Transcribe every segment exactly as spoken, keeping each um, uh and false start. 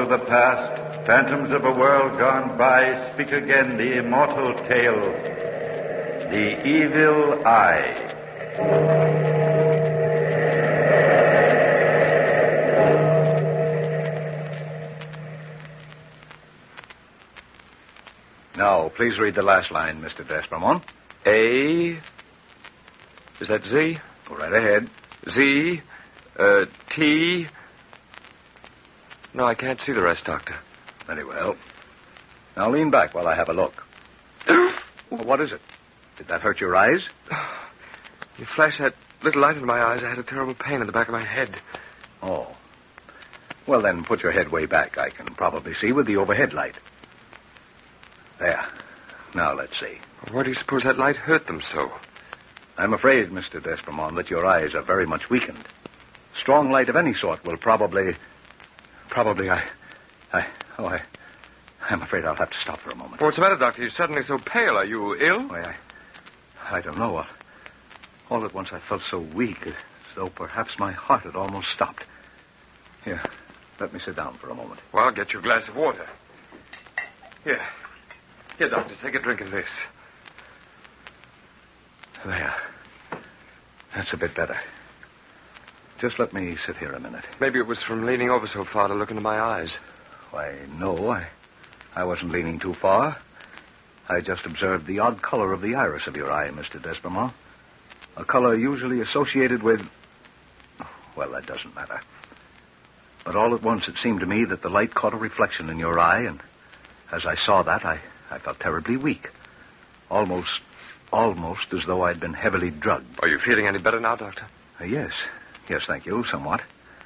of the past, phantoms of a world gone by, speak again the immortal tale, The Evil Eye. Now, please read the last line, Mister D'Espermont. A... Is that Z? Go right ahead. Z... Uh, T... No, I can't see the rest, Doctor. Very well. Now lean back while I have a look. Well, what is it? Did that hurt your eyes? You flashed that little light into my eyes. I had a terrible pain in the back of my head. Oh. Well, then, put your head way back. I can probably see with the overhead light. There. Now, let's see. Why do you suppose that light hurt them so? I'm afraid, Mister D'Espermont, that your eyes are very much weakened. Strong light of any sort will probably... Probably, I... I... Oh, I... I'm afraid I'll have to stop for a moment. What's the matter, Doctor? You're suddenly so pale. Are you ill? Why, I... I don't know. All at once I felt so weak, as though perhaps my heart had almost stopped. Here, let me sit down for a moment. Well, I'll get you a glass of water. Here. Here, Doctor, take a drink of this. There. That's a bit better. Just let me sit here a minute. Maybe it was from leaning over so far to look into my eyes. Why, no, I, I wasn't leaning too far. I just observed the odd color of the iris of your eye, Mister D'Espermont. A color usually associated with... Well, that doesn't matter. But all at once it seemed to me that the light caught a reflection in your eye, and as I saw that, I, I felt terribly weak. Almost, almost as though I'd been heavily drugged. Are you feeling any better now, Doctor? Uh, yes. Yes, thank you, somewhat.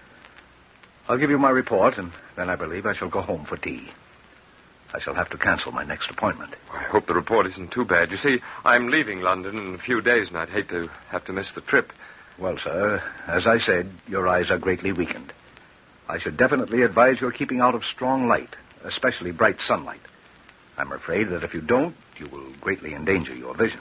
I'll give you my report, and then I believe I shall go home for tea. I shall have to cancel my next appointment. I hope the report isn't too bad. You see, I'm leaving London in a few days, and I'd hate to have to miss the trip. Well, sir, as I said, your eyes are greatly weakened. I should definitely advise your keeping out of strong light, especially bright sunlight. I'm afraid that if you don't, you will greatly endanger your vision.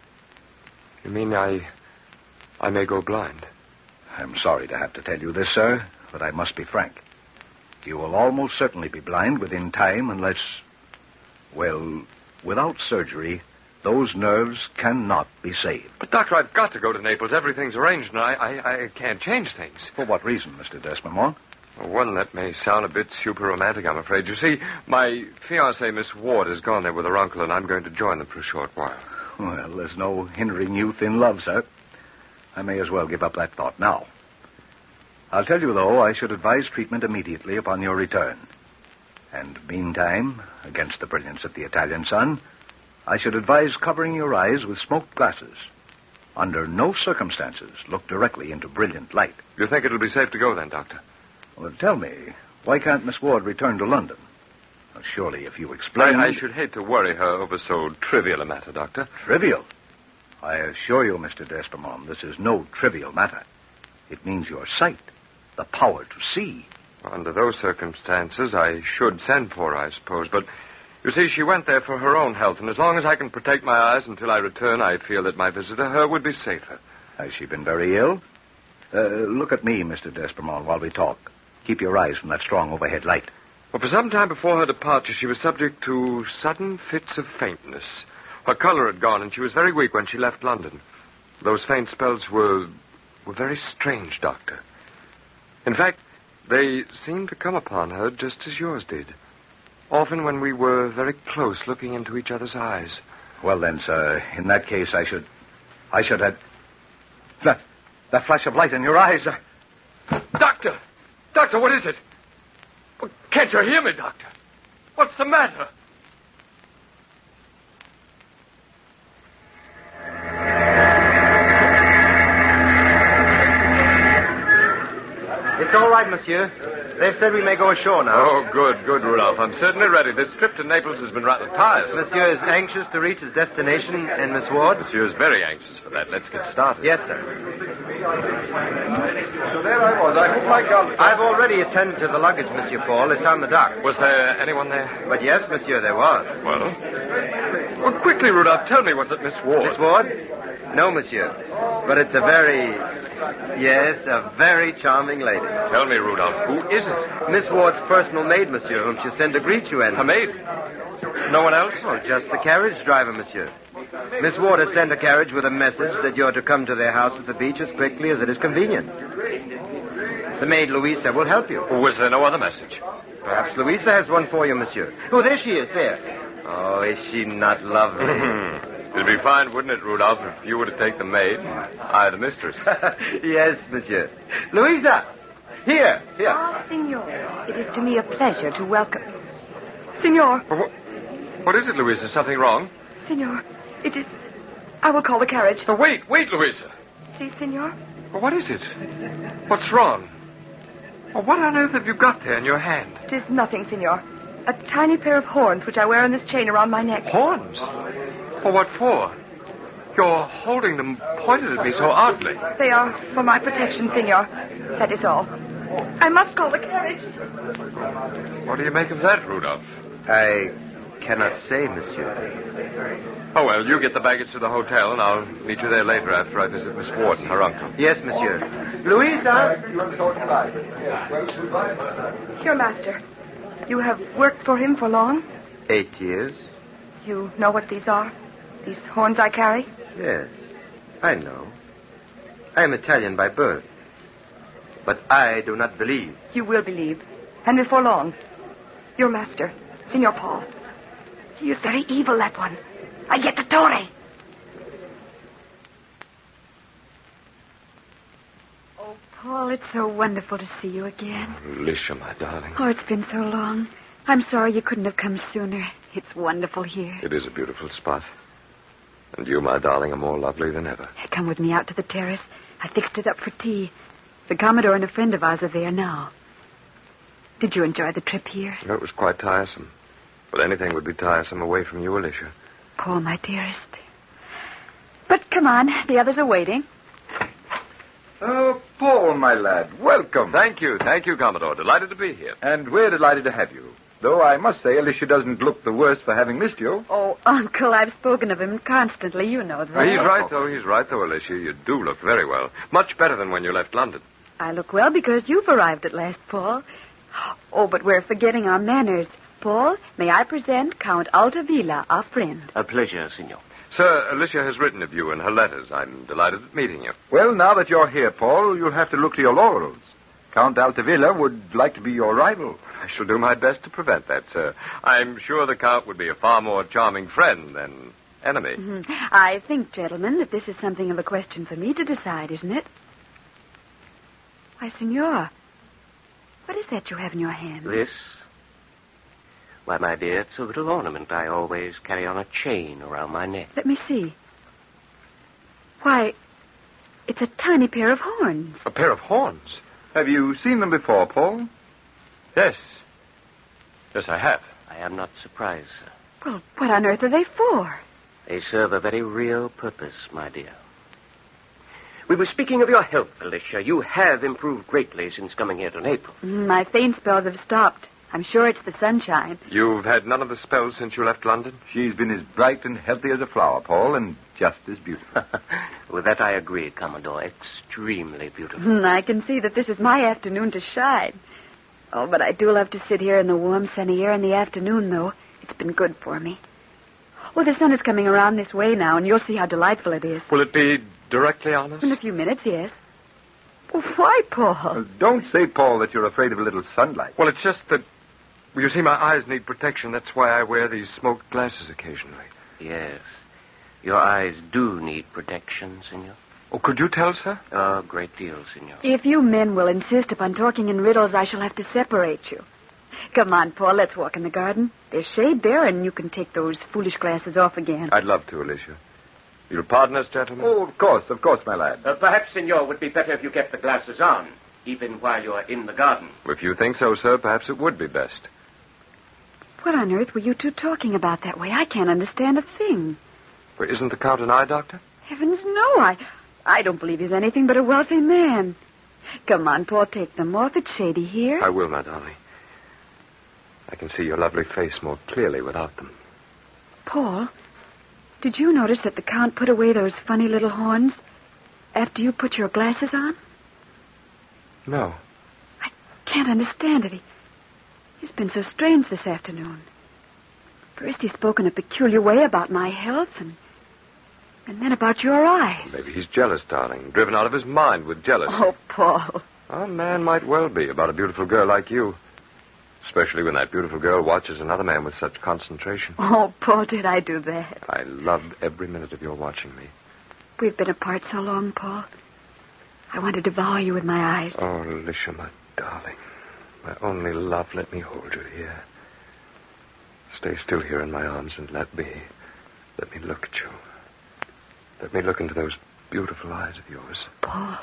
You mean I... I may go blind? I'm sorry to have to tell you this, sir, but I must be frank. You will almost certainly be blind within time unless... Well, without surgery, those nerves cannot be saved. But, Doctor, I've got to go to Naples. Everything's arranged, and I, I, I can't change things. For what reason, Mister D'Espermont? Well, one that may sound a bit super romantic, I'm afraid. You see, my fiancée, Miss Ward, has gone there with her uncle, and I'm going to join them for a short while. Well, there's no hindering youth in love, sir. I may as well give up that thought now. I'll tell you, though, I should advise treatment immediately upon your return. And meantime, against the brilliance of the Italian sun, I should advise covering your eyes with smoked glasses. Under no circumstances look directly into brilliant light. You think it'll be safe to go then, Doctor? Well, tell me, why can't Miss Ward return to London? Well, surely if you explain... I, I should hate to worry her over so trivial a matter, Doctor. Trivial? I assure you, Mister D'Espermont, this is no trivial matter. It means your sight, the power to see. Under those circumstances, I should send for her, I suppose. But, you see, she went there for her own health, and as long as I can protect my eyes until I return, I feel that my visit to her would be safer. Has she been very ill? Uh, look at me, Mister D'Espermont, while we talk. Keep your eyes from that strong overhead light. Well, for some time before her departure, she was subject to sudden fits of faintness. Her color had gone, and she was very weak when she left London. Those faint spells were... were very strange, Doctor. In fact, they seemed to come upon her just as yours did. Often when we were very close, looking into each other's eyes. Well, then, sir, in that case, I should... I should have... That, that flash of light in your eyes... Uh... Doctor! Doctor, what is it? Well, can't you hear me, Doctor? What's the matter? It's all right, monsieur. They've said we may go ashore now. Oh, good, good, Rudolph. I'm certainly ready. This trip to Naples has been rather tiresome. Monsieur is anxious to reach his destination, and Miss Ward? Monsieur is very anxious for that. Let's get started. Yes, sir. So there I was. I put my gun... I've already attended to the luggage, Monsieur Paul. It's on the dock. Was there anyone there? But yes, monsieur, there was. Well? Well, quickly, Rudolph, tell me, was it Miss Ward? Miss Ward? No, monsieur. But it's a very Yes, a very charming lady. Tell me, Rudolph, who is it? Miss Ward's personal maid, monsieur, whom she sent to greet you, and... A maid? No one else? Oh, just the carriage driver, monsieur. Miss Ward has sent a carriage with a message that you're to come to their house at the beach as quickly as it is convenient. The maid, Louisa, will help you. Was there no other message? Perhaps Louisa has one for you, monsieur. Oh, there she is, there. Oh, is she not lovely? It'd be fine, wouldn't it, Rudolph, if you were to take the maid and I the mistress? Yes, monsieur. Louisa! Here, here. Ah, Signor, it is to me a pleasure to welcome... Signor! What, what is it, Louisa? Something wrong? Signor, it is... I will call the carriage. Oh, wait, wait, Louisa. See, Signor? Well, what is it? What's wrong? Well, what on earth have you got there in your hand? It is nothing, Signor. A tiny pair of horns which I wear on this chain around my neck. Horns? Well, what for? You're holding them pointed at me so oddly. They are for my protection, Signor. That is all. I must call the carriage. What do you make of that, Rudolph? I cannot say, monsieur. Oh, well, you get the baggage to the hotel, and I'll meet you there later after I visit Miss Ward and her uncle. Yes, monsieur. Louisa! Your master. You have worked for him for long? Eight years? You know what these are? These horns I carry? Yes, I know. I am Italian by birth. But I do not believe. You will believe. And before long. Your master, Signor Paul. He is very evil, that one. Aiutatore. Oh, Paul, it's so wonderful to see you again. Alicia, my darling. Oh, it's been so long. I'm sorry you couldn't have come sooner. It's wonderful here. It is a beautiful spot. And you, my darling, are more lovely than ever. Come with me out to the terrace. I fixed it up for tea. The Commodore and a friend of ours are there now. Did you enjoy the trip here? No, it was quite tiresome. But anything would be tiresome away from you, Alicia. Paul, my dearest. But come on, the others are waiting. Oh, Paul, my lad, welcome. Thank you, thank you, Commodore. Delighted to be here. And we're delighted to have you. Though I must say Alicia doesn't look the worse for having missed you. Oh, Uncle, I've spoken of him constantly. You know that. Well, he's right, though. He's right, though, Alicia. You do look very well. Much better than when you left London. I look well because you've arrived at last, Paul. Oh, but we're forgetting our manners. Paul, may I present Count Altavilla, our friend. A pleasure, Signor. Sir, Alicia has written of you in her letters. I'm delighted at meeting you. Well, now that you're here, Paul, you'll have to look to your laurels. Count Altavilla would like to be your rival. I shall do my best to prevent that, sir. I'm sure the Count would be a far more charming friend than enemy. Mm-hmm. I think, gentlemen, that this is something of a question for me to decide, isn't it? Why, Signor, what is that you have in your hand? This? Why, my dear, it's a little ornament I always carry on a chain around my neck. Let me see. Why, it's a tiny pair of horns. A pair of horns? Have you seen them before, Paul? Yes. Yes, I have. I am not surprised, sir. Well, what on earth are they for? They serve a very real purpose, my dear. We were speaking of your health, Alicia. You have improved greatly since coming here to Naples. Mm, my faint spells have stopped. I'm sure it's the sunshine. You've had none of the spells since you left London? She's been as bright and healthy as a flower, Paul, and just as beautiful. With that I agree, Commodore. Extremely beautiful. Mm, I can see that this is my afternoon to shine. Oh, but I do love to sit here in the warm, sunny air in the afternoon, though. It's been good for me. Well, the sun is coming around this way now, and you'll see how delightful it is. Will it be directly on us? In a few minutes, yes. Well, why, Paul? Well, don't say, Paul, that you're afraid of a little sunlight. Well, it's just that, you see, my eyes need protection. That's why I wear these smoked glasses occasionally. Yes. Your eyes do need protection, Senor. Oh, could you tell, sir? A great deal, Senor. If you men will insist upon talking in riddles, I shall have to separate you. Come on, Paul, let's walk in the garden. There's shade there, and you can take those foolish glasses off again. I'd love to, Alicia. You'll pardon us, gentlemen? Oh, of course, of course, my lad. Uh, perhaps, Senor, would be better if you kept the glasses on, even while you're in the garden. If you think so, sir, perhaps it would be best. What on earth were you two talking about that way? I can't understand a thing. Well, isn't the Count an eye doctor? Heavens, no. I, I don't believe he's anything but a wealthy man. Come on, Paul, take them off. It's shady here. I will, my darling. I can see your lovely face more clearly without them. Paul, did you notice that the Count put away those funny little horns? after you put your glasses on? No. I can't understand it. He, he's been so strange this afternoon. First he spoke in a peculiar way about my health, and and then about your eyes. Maybe he's jealous, darling. Driven out of his mind with jealousy. Oh, Paul. A man might well be about a beautiful girl like you. Especially when that beautiful girl watches another man with such concentration. Oh, Paul, did I do that? I loved every minute of your watching me. We've been apart so long, Paul. I want to devour you with my eyes. Oh, Alicia, my darling. My only love, let me hold you here. Stay still here in my arms and let me... Let me look at you. Let me look into those beautiful eyes of yours. Paul.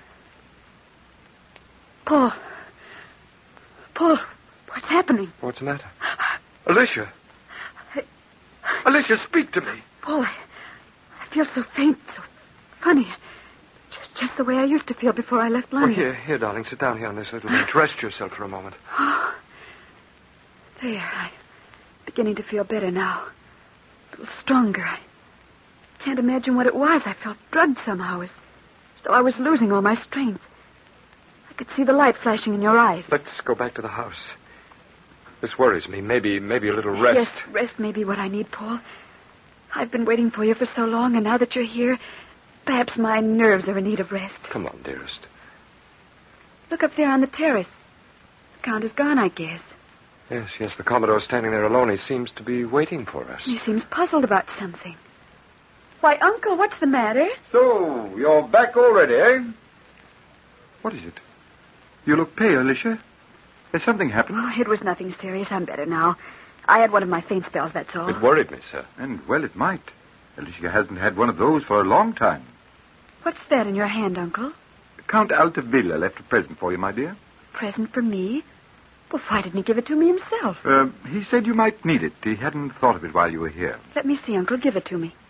Paul. Paul, what's happening? What's the matter? Alicia. I... Alicia, speak to me. Paul, I, I feel so faint, so funny. Just, just the way I used to feel before I left London. Oh, here, here, darling. Sit down here on this little bench. Rest yourself for a moment. Oh, there. I'm beginning to feel better now. A little stronger. I can't imagine what it was. I felt drugged somehow, as though I was losing all my strength. I could see the light flashing in your eyes. Let's go back to the house. This worries me. Maybe, maybe a little rest. Yes, rest may be what I need, Paul. I've been waiting for you for so long, and now that you're here, perhaps my nerves are in need of rest. Come on, dearest. Look up there on the terrace. The Count is gone, I guess. Yes, yes, the Commodore's standing there alone. He seems to be waiting for us. He seems puzzled about something. Why, Uncle, what's the matter? So, you're back already, eh? What is it? You look pale, Alicia. Has something happened? Oh, it was nothing serious. I'm better now. I had one of my faint spells, that's all. It worried me, sir. And, well, it might. Alicia hasn't had one of those for a long time. What's that in your hand, Uncle? Count Altavilla left a present for you, my dear. Present for me? Well, why didn't he give it to me himself? Uh, he said you might need it. He hadn't thought of it while you were here. Let me see, Uncle. Give it to me.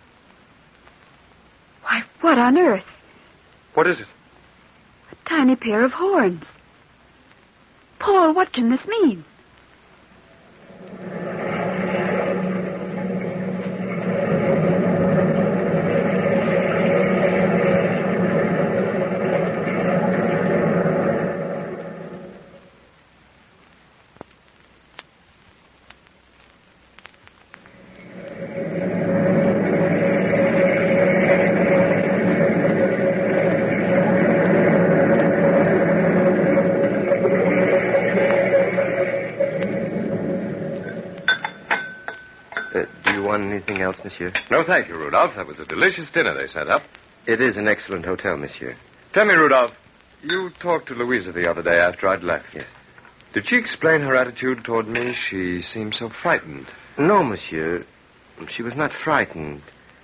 Why, what on earth? What is it? A tiny pair of horns. Paul, what can this mean? Anything else, monsieur? No, thank you, Rudolph. That was a delicious dinner they sent up. It is an excellent hotel, monsieur. Tell me, Rudolph, you talked to Louisa the other day after I'd left. Yes. Did she explain her attitude toward me? She seemed so frightened. No, monsieur. She was not frightened.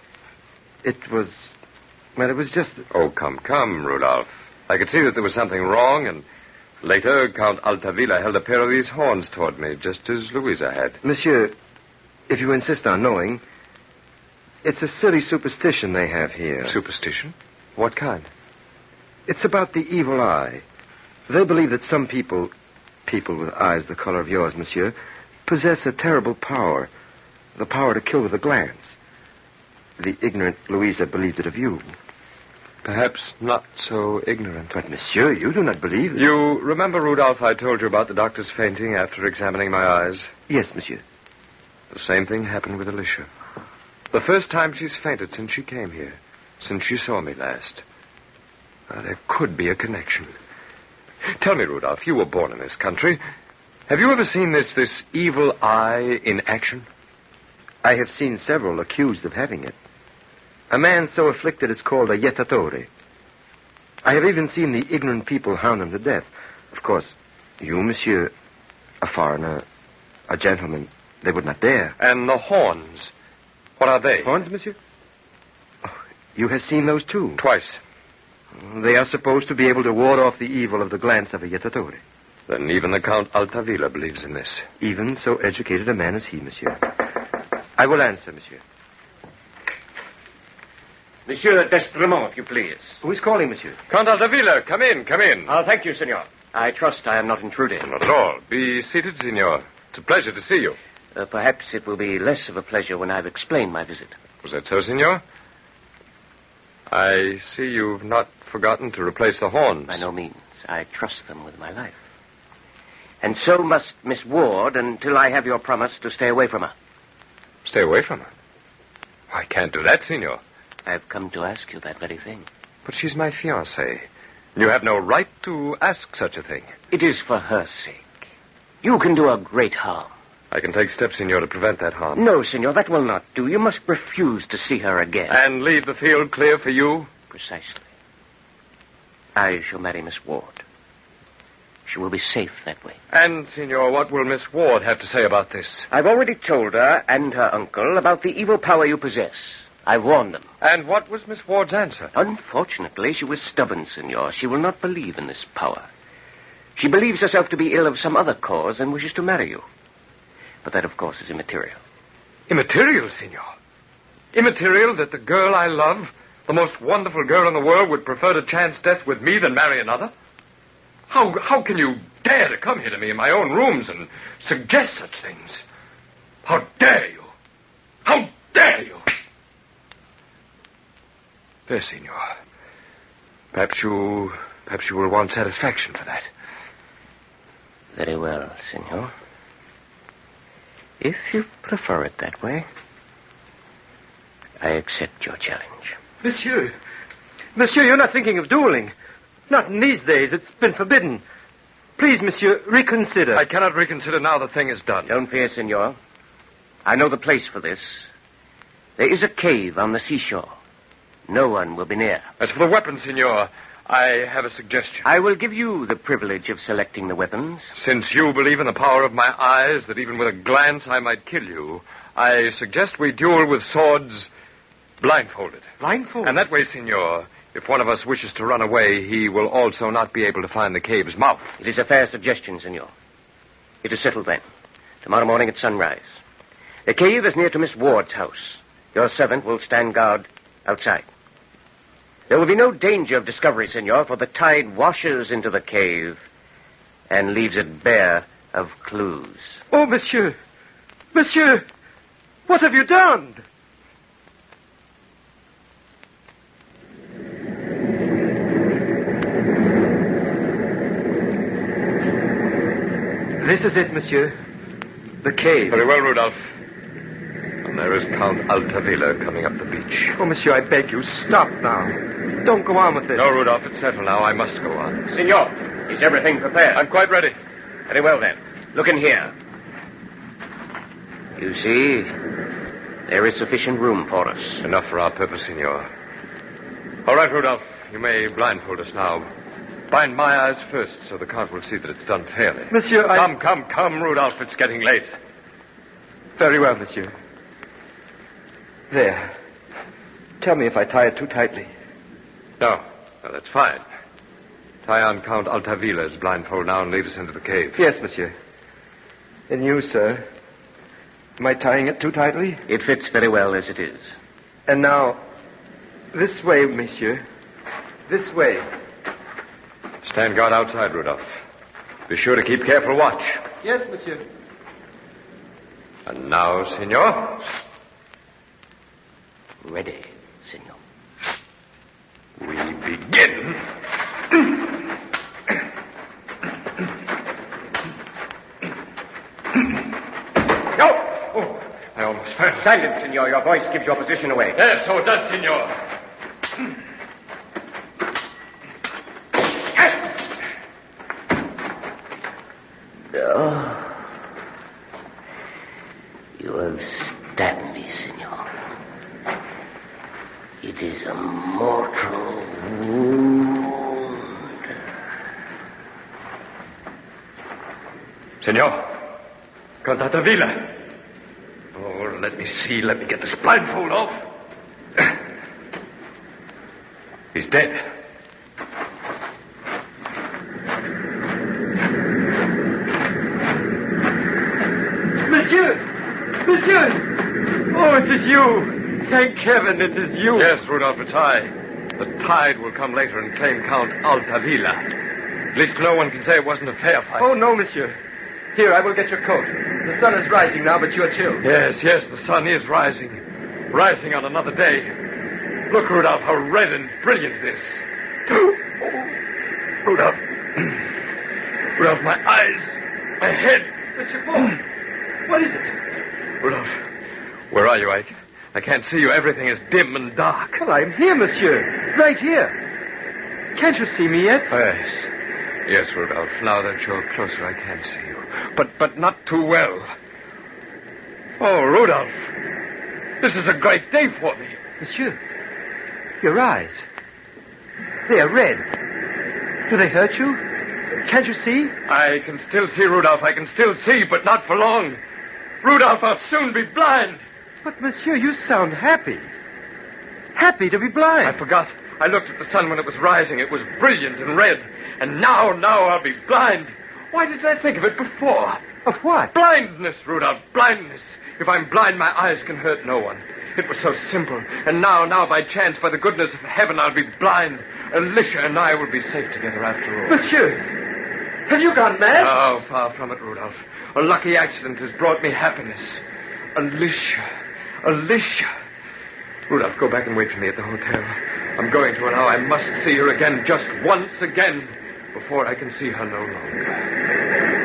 It was... Well, it was just... Oh, come, come, Rudolph. I could see that there was something wrong, and later Count Altavilla held a pair of these horns toward me, just as Louisa had. Monsieur... If you insist on knowing, it's a silly superstition they have here. Superstition? What kind? It's about the evil eye. They believe that some people, people with eyes the color of yours, monsieur, possess a terrible power, the power to kill with a glance. The ignorant Louisa believed it of you. Perhaps not so ignorant. But, monsieur, you do not believe it. You remember, Rudolph, I told you about the doctor's fainting after examining my eyes? Yes, monsieur. The same thing happened with Alicia. The first time she's fainted since she came here, since she saw me last. Now, there could be a connection. Tell me, Rudolph, you were born in this country. Have you ever seen this, this evil eye in action? I have seen several accused of having it. A man so afflicted is called a jettatore. I have even seen the ignorant people hound him to death. Of course, you, monsieur, a foreigner, a gentleman... They would not dare. And the horns, what are they? Horns, monsieur? Oh, you have seen those, too? Twice. They are supposed to be able to ward off the evil of the glance of a jettatore. Then even the Count Altavilla believes in this. Even so educated a man as he, monsieur. I will answer, monsieur. Monsieur d'Estremont, if you please. Who is calling, monsieur? Count Altavilla, come in, come in. Oh, thank you, senor. I trust I am not intruding. Not at all. Be seated, senor. It's a pleasure to see you. Uh, perhaps it will be less of a pleasure when I've explained my visit. Was that so, senor? I see you've not forgotten to replace the horns. By no means. I trust them with my life. And so must Miss Ward until I have your promise to stay away from her. Stay away from her? I can't do that, Senor. I've come to ask you that very thing. But she's my fiancée. You have no right to ask such a thing. It is for her sake. You can do her great harm. I can take steps, Senor, to prevent that harm. No, Senor, that will not do. You must refuse to see her again. And leave the field clear for you? Precisely. I shall marry Miss Ward. She will be safe that way. And, Senor, what will Miss Ward have to say about this? I've already told her and her uncle about the evil power you possess. I've warned them. And what was Miss Ward's answer? Unfortunately, she was stubborn, Senor. She will not believe in this power. She believes herself to be ill of some other cause and wishes to marry you. But that, of course, is immaterial. Immaterial, Senor? Immaterial that the girl I love, the most wonderful girl in the world, would prefer to chance death with me than marry another? How how can you dare to come here to me in my own rooms and suggest such things? How dare you? How dare you? There, Senor. Perhaps you... perhaps you will want satisfaction for that. Very well, Senor. If you prefer it that way, I accept your challenge. Monsieur, Monsieur, you're not thinking of dueling. Not in these days. It's been forbidden. Please, Monsieur, reconsider. I cannot reconsider now the thing is done. Don't fear, Senor. I know the place for this. There is a cave on the seashore. No one will be near. As for the weapon, Senor, I have a suggestion. I will give you the privilege of selecting the weapons. Since you believe in the power of my eyes, that even with a glance I might kill you, I suggest we duel with swords blindfolded. Blindfolded? And that way, Senor, if one of us wishes to run away, he will also not be able to find the cave's mouth. It is a fair suggestion, Senor. It is settled then. Tomorrow morning at sunrise. The cave is near to Miss Ward's house. Your servant will stand guard outside. There will be no danger of discovery, Senor, for the tide washes into the cave and leaves it bare of clues. Oh, Monsieur. Monsieur, what have you done? This is it, Monsieur. The cave. Very well, Rudolph. And there is Count Altavilla coming up the beach. Oh, Monsieur, I beg you, stop now. Don't go on with this. No, Rudolph, it's settled now. I must go on. Senor, is everything prepared? I'm quite ready. Very well, then. Look in here. You see, there is sufficient room for us. Enough for our purpose, Senor. All right, Rudolph, you may blindfold us now. Bind my eyes first, so the Count will see that it's done fairly. Monsieur, I... Come, come, come, Rudolph. It's getting late. Very well, Monsieur. There. Tell me if I tie it too tightly. No. No, that's fine. Tie on Count Altavilla's blindfold now and lead us into the cave. Yes, Monsieur. And you, sir? Am I tying it too tightly? It fits very well as it is. And now, this way, Monsieur. This way. Stand guard outside, Rudolph. Be sure to keep careful watch. Yes, Monsieur. And now, Senor? Ready, Senor. We begin. No! Oh, I almost fell. Silence, Senor. Your voice gives your position away. Yes, so it does, Senor. Oh. You have stabbed me, Senor. It is a mortal wound. Senor. Count Altavilla. Oh, let me see. Let me get this blindfold off. He's dead. Monsieur! Monsieur! Oh, it is you! Thank heaven it is you! Yes, Rudolph, it's I. The tide will come later and claim Count Altavilla. At least no one can say it wasn't a fair fight. Oh, no, Monsieur. Here, I will get your coat. The sun is rising now, but you're chilled. Yes, yes, the sun is rising. Rising on another day. Look, Rudolph, how red and brilliant it is. Oh, Rudolph. Rudolph, my eyes, my head. Monsieur Paul, what is it? Rudolph, where are you? I, I can't see you. Everything is dim and dark. Well, I'm here, monsieur. Right here. Can't you see me yet? Yes. Yes, Rudolph. Now that you're closer, I can see you. But but not too well. Oh, Rudolph. This is a great day for me. Monsieur, your eyes. They are red. Do they hurt you? Can't you see? I can still see, Rudolph. I can still see, but not for long. Rudolph, I'll soon be blind. But, monsieur, you sound happy. Happy to be blind. I forgot. I looked at the sun when it was rising. It was brilliant and red. And now, now I'll be blind. Why didn't I think of it before? Of what? Blindness, Rudolph, blindness. If I'm blind, my eyes can hurt no one. It was so simple. And now, now, by chance, by the goodness of heaven, I'll be blind. Alicia and I will be safe together after all. Monsieur, have you gone mad? Oh, far from it, Rudolph. A lucky accident has brought me happiness. Alicia. Alicia. Rudolph, go back and wait for me at the hotel. I'm going to her now. I must see her again, just once again, before I can see her no longer.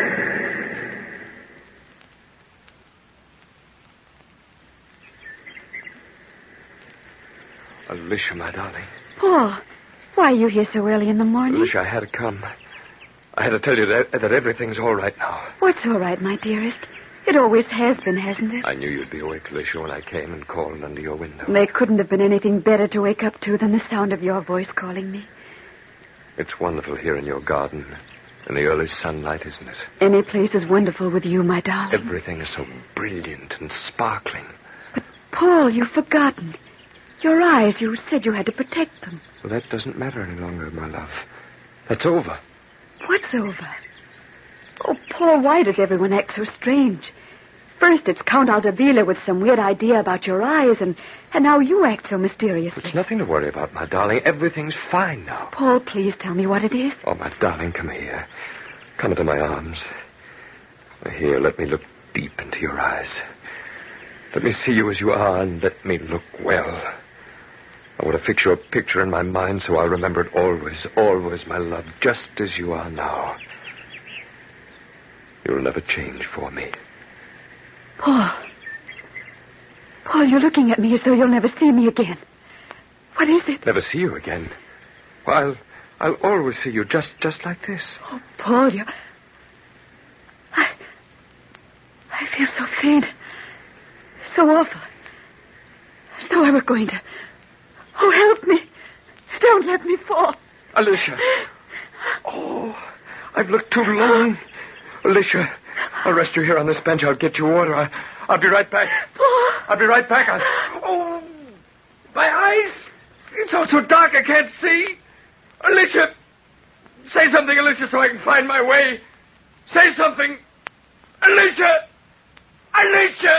Alicia, my darling. Paul, why are you here so early in the morning? Alicia, I had to come. I had to tell you that, that everything's all right now. What's all right, my dearest? It always has been, hasn't it? I knew you'd be awake, Alicia, when I came and called under your window. There couldn't have been anything better to wake up to than the sound of your voice calling me. It's wonderful here in your garden, in the early sunlight, isn't it? Any place is wonderful with you, my darling. Everything is so brilliant and sparkling. But, Paul, you've forgotten. Your eyes, you said you had to protect them. Well, that doesn't matter any longer, my love. That's over. What's over? Oh, Paul, why does everyone act so strange? First it's Count Aldavila with some weird idea about your eyes, and, and now you act so mysteriously. It's nothing to worry about, my darling. Everything's fine now. Paul, please tell me what it is. Oh, my darling, come here. Come into my arms. Here, let me look deep into your eyes. Let me see you as you are, and let me look well. I want to fix your picture in my mind so I'll remember it always, always, my love, just as you are now. You'll never change for me. Paul. Paul, you're looking at me as though you'll never see me again. What is it? Never see you again? Well, I'll, I'll always see you just, just like this. Oh, Paul, you... I... I feel so faint. So awful. As though I were going to... Oh, help me. Don't let me fall. Alicia. Oh, I've looked too long. Alicia, I'll rest you here on this bench. I'll get you water. I, I'll be right back. Paul. I'll be right back. I'll... Oh, my eyes. It's all so dark I can't see. Alicia. Say something, Alicia, so I can find my way. Say something. Alicia. Alicia.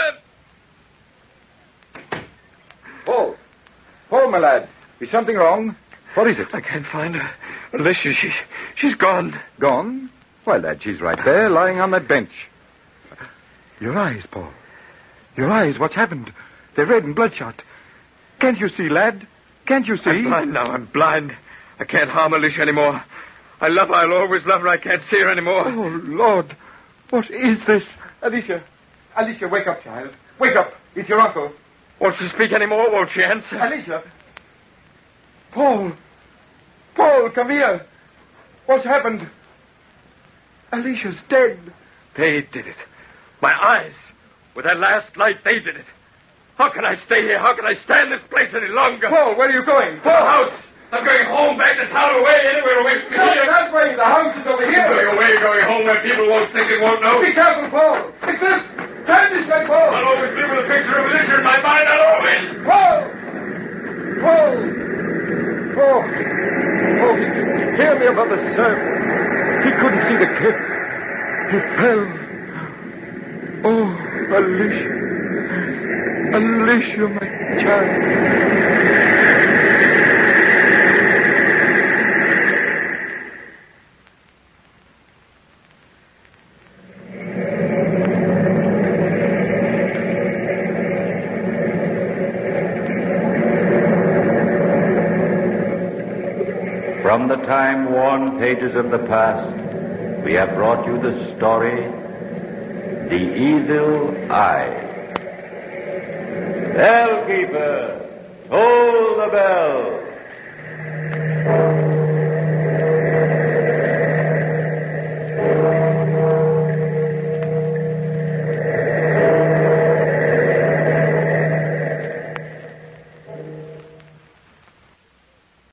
Paul. Paul, my lad. Is something wrong? What is it? I can't find her. Alicia, she, she's gone. Gone? Why, lad, she's right there, lying on that bench. Your eyes, Paul. Your eyes, what's happened? They're red and bloodshot. Can't you see, lad? Can't you see? I'm blind now. I'm blind. I can't harm Alicia anymore. I love her. I'll always love her. I can't see her anymore. Oh, Lord. What is this? Alicia. Alicia, wake up, child. Wake up. It's your uncle. Won't she speak anymore? Won't she answer? Alicia. Paul. Paul, come here. What's happened? Alicia's dead. They did it. My eyes. With that last light, they did it. How can I stay here? How can I stand this place any longer? Paul, where are you going? To the house. I'm going home, back to town, away, anywhere away from No, here. that way. The house is over here. Going away, going home where people won't think and won't know. Be careful, Paul. It's this. Turn this way, Paul. I'll always live with a picture of Alicia in my mind. I'll always. Paul! Paul! Paul! Oh, he could hear me above the surf. He couldn't see the cliff. He fell. Oh, Alicia. Alicia, my child. From the time-worn pages of the past, we have brought you the story, The Evil Eye. Bellkeeper, toll the bell.